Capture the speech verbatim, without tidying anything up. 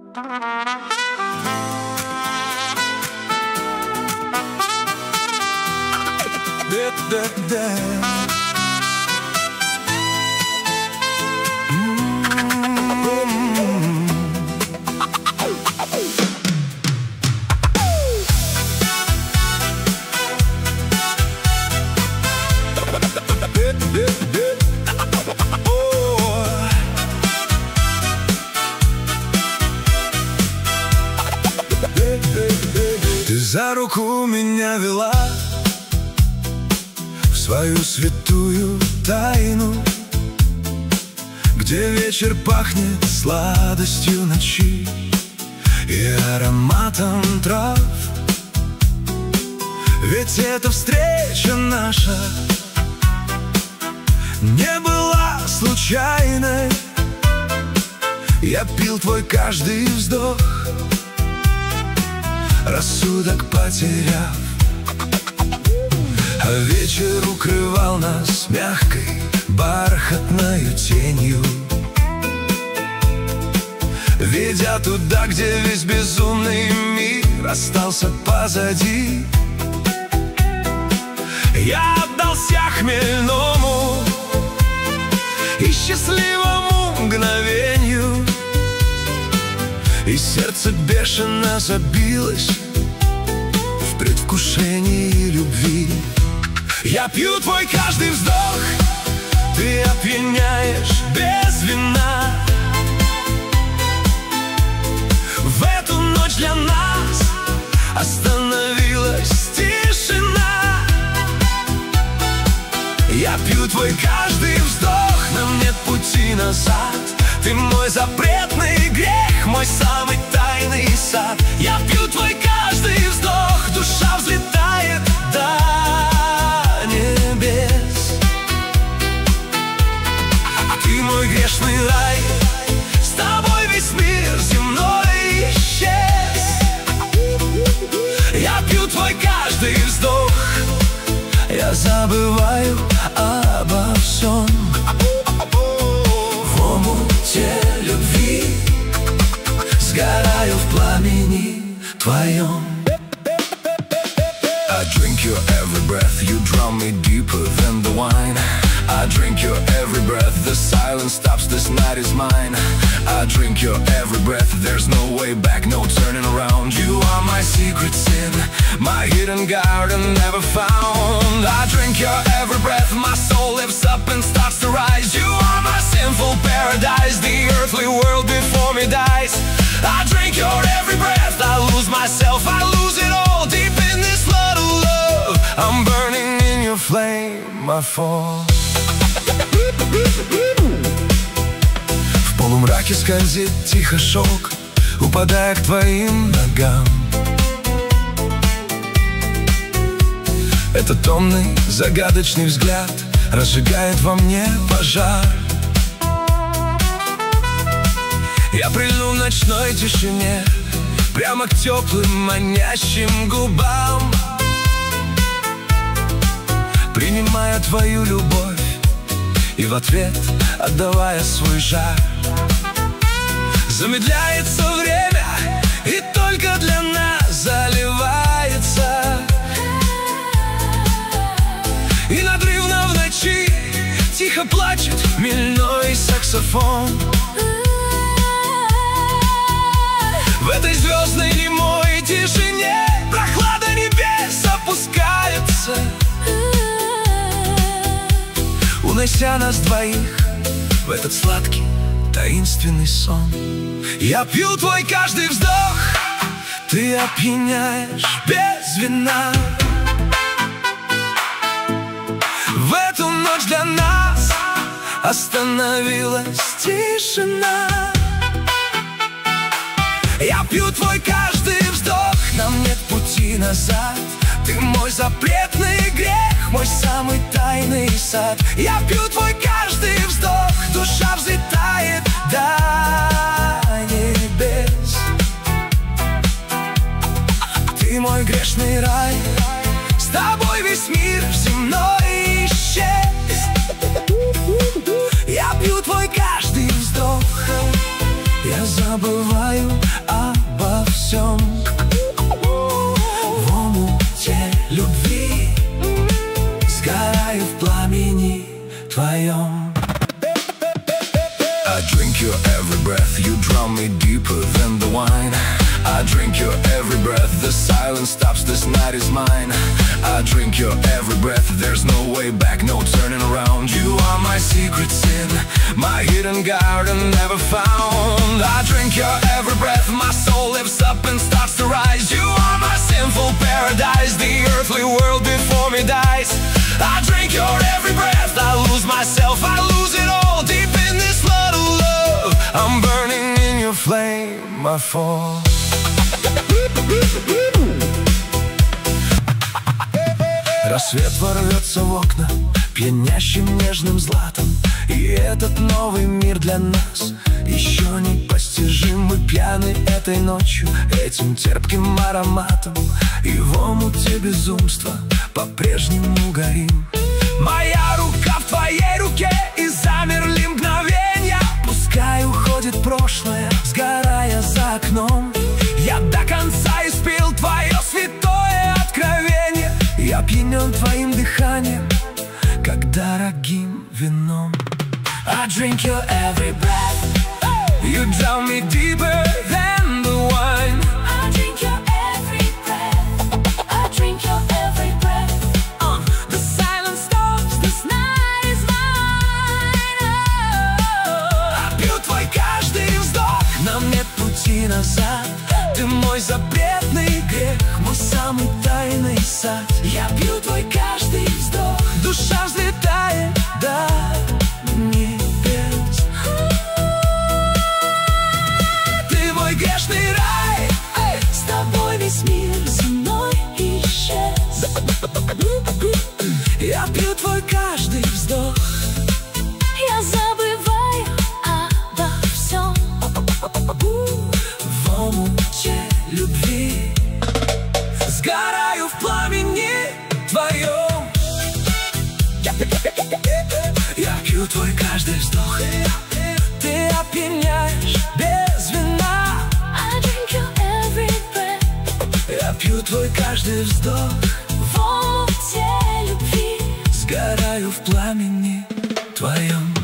Ты за руку меня вела в свою святую тайну, где вечер пахнет сладостью ночи и ароматом трав. Ведь эта встреча наша не была случайной. Я пил твой каждый вздох, рассудок потеряв, а вечер укрывал нас мягкой бархатною тенью, ведя туда, где весь безумный мир остался позади. Я отдался хмельному и счастливому мгновению, и сердце бешено забилось в предвкушении любви. Я пью твой каждый вздох, ты опьяняешь без вина. В эту ночь для нас остановилась тишина. Я пью твой каждый вздох, нам нет пути назад. Ты мой запретный грех, мой самый тайный сад. Я пью твой каждый вздох, душа взлетает до небес. Ты мой грешный рай, с тобой весь мир земной исчез. Я пью твой каждый вздох, я забываю обо всем. В омуте любви сгораю в пламени твоем. I drink your every breath, you drown me deeper than the wine. I drink your every breath, the silence stops, this night is mine. I drink your every breath, there's no way back, no turning around. You are my secret sin, my hidden garden never found. I drink your every breath, my soul lifts up and starts to rise. You are my sinful paradise, the earthly world before me dies. I drink your every breath, I lose myself, I lose it all. Deep in this flood of love, I'm burning in your flame, I fall. В полумраке скользит тихо шелк, упадая к твоим ногам. Этот томный, загадочный взгляд разжигает во мне пожар. Я прильну в ночной тишине прямо к теплым, манящим губам, принимая твою любовь и в ответ отдавая свой жар. Замедляется время и только для нас заливается, и надрывно в ночи тихо плачет хмельной саксофон. В этой звездной немой тишине прохлада небес опускается, унося нас двоих в этот сладкий, таинственный сон. Я пью твой каждый вздох, ты опьяняешь без вина. В эту ночь для нас остановилась тишина. Я пью твой каждый вздох, нам нет пути назад. Ты мой запретный грех, мой самый тайный сад. Я пью твой каждый вздох, душа взлетает до небес. Ты мой грешный рай, с тобой весь мир земной исчез. Я пью твой каждый вздох, я забываю обо всем. В омуте любви сгораю в пламени твоем. I drink your every breath, you drown me deeper than the wine. I drink your every breath, the silence stops, this night is mine. I drink your every breath, there's no way back, no turning around. You are my secret sin, my hidden garden never found. I drink your every breath, my soul lifts up and starts to rise. You are my sinful paradise, the earthly world before me dies. I drink your every breath, I lose myself, I lose it all. Deep in this flood of love, I'm burning in your flame, I fall. Рассвет ворвется в окна пьянящим нежным златом, и этот новый мир для нас еще непостижим. Мы пьяны этой ночью, этим терпким ароматом, и в омуте безумства по-прежнему горим. Моя рука в твоей руке, и замерли мгновенья. Пускай уходит прошлое, сгорая за окном. Я до конца испил твое святое откровение. Я опьянен твоим дыханием, как дорогим вином. I drink your every breath, you drown me deeper than the wine. I drink your every breath, I drink your every breath. uh, The silence stops, this night is mine. oh. Я пью твой каждый вздох, нам нет пути назад. Ты мой запретный грех, мой самый тайный сад. Я пью твой каждый вздох, душа взлетает до небес. Ты мой грешный рай, С тобой весь мир земной исчез. я пью твой каждый вздох. Я забываю обо всем. В омуте любви сгораю в пламени твоем. Я пью твой каждый вздох, ты опьяняешь без вина. I drink your every breath, Я пью твой каждый вздох, в омуте любви сгораю в пламени твоем.